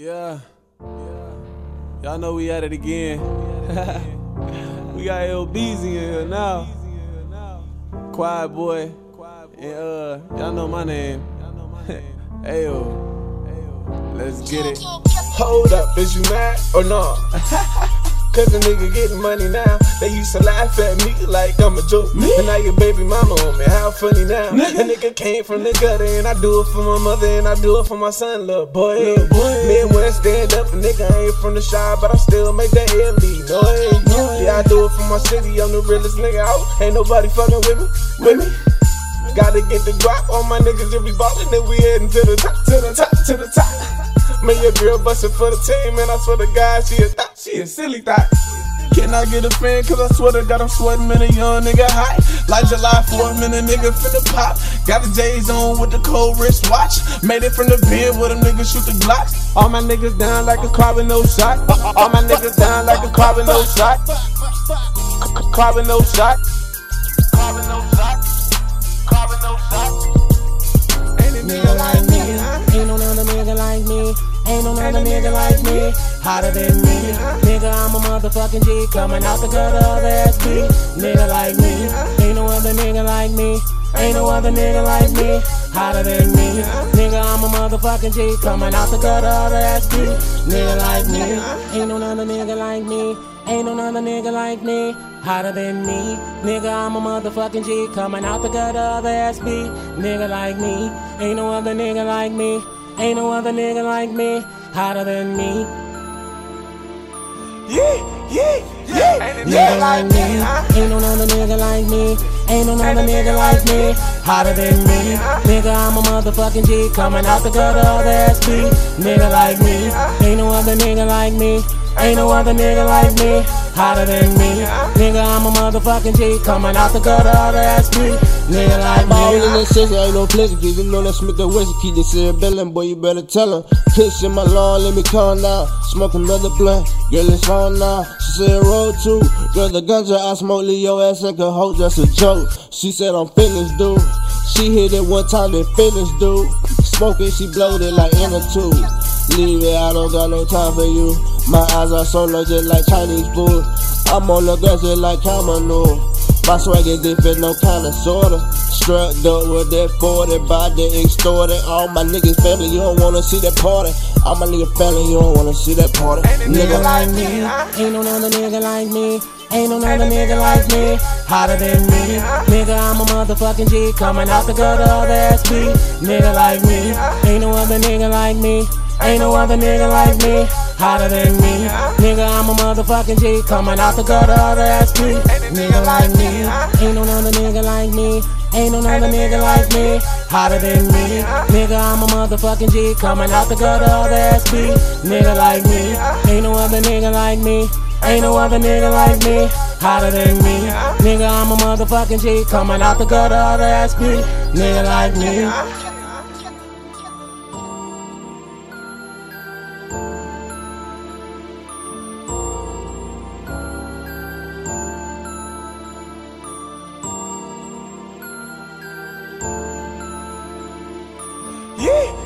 Yeah. Y'all know we at it again. We got LBZ in here now. Quiet boy. And y'all know my name. Ayo. Let's get it. Hold up, is you mad or not? Cause the nigga getting money now. They used to laugh at me like I'm a joke. And now your baby mama on me, how funny now? The nigga came from the gutter and I do it for my mother and I do it for my son, little boy. Midwest stand up, nigga, I ain't from the shy, but I still make that LE noise. Yeah, I do it for my city, I'm the realest nigga out. Ain't nobody fucking with me. Gotta get the guap, all my niggas if we ballin', then we headin' to the top, to the top, to the top. Man, your girl bustin' for the team, man, I swear to God, she a silly thought. Can I get a fan? Cause I swear to God I'm sweating, man, a young nigga hot. Like July 4th, man, a nigga finna pop. Got the J's on with the cold wristwatch. Made it from the bed where them niggas shoot the Glocks. All my niggas down like a carbon no shot. All my niggas down like a carbon no shot. Carbon no shot. Carbon no shot. Carbon no shot. Ain't a nigga like me. Ain't no other nigga like me. Ain't no other nigga like me. Hotter than me. Nigga, I'm a motherfucking G. Coming out the gutter of the SB. Nigga like me. Ain't no other nigga like me. Ain't no other nigga like me. Hotter than me. Nigga, I'm a motherfucking G. Coming out the gutter of the SB. Nigga like me. Ain't no other nigga like me. Ain't no other nigga like me. Hotter than me. Nigga, I'm a motherfucking G. Coming out the gutter of the SB. Nigga like me. Ain't no other nigga like me. Ain't no other nigga like me. Hotter than me. Nigga like me. Ain't no other nigga like me. Ain't no other nigga like me. Hotter than me. Nigga, I'm a motherfucking G. Coming out the gutter of the SB. Nigga like me. Ain't no other nigga like me. Ain't no other nigga like me. Hotter than me. Nigga, I'm a motherfucking G. Coming out the gutter of the SB. Nigga like me. All in that shit, ain't no place to get. You know that Smith that West keep this cerebellum, boy, you better tell her. Kiss in my lawn, let me calm down. Smoke another blunt, girl, it's on now. She said roll two, girl, the ganja I smoke, leave your ass in her hoe, just a joke. She said I'm finished, dude. She hit it one time, then finished, dude. Smoking, she blowed it like in a tube. Leave it, I don't got no time for you. My eyes are so low, just like Chinese food. I'm on the grass just like Kamano. My swag is different, no kind of sorta. Struck up with that 40, body extorted. All my niggas family, you don't wanna see that party. All my niggas family, you don't wanna see that party. Nigga like me. Ain't no other nigga like me. Ain't no other nigga like me. Hotter than me. Nigga, I'm a motherfucking G. Coming out the gutter of the SB. Nigga like me. Ain't no other nigga like me. Ain't no other nigga like me. Hotter than me. Nigga, I'm a motherfucking G. Coming out the gutter of the SB. Nigga like me. Ain't no other nigga like me. Ain't no other nigga like me. Hotter than me. Nigga, I'm a motherfucking G. Coming out the gutter of the SB. Nigga like me. Ain't no other nigga like me. Ain't no other nigga like me. Hotter than me. Nigga, I'm a motherfucking G. Coming out the gutter of the SB. Nigga like me. Yeah.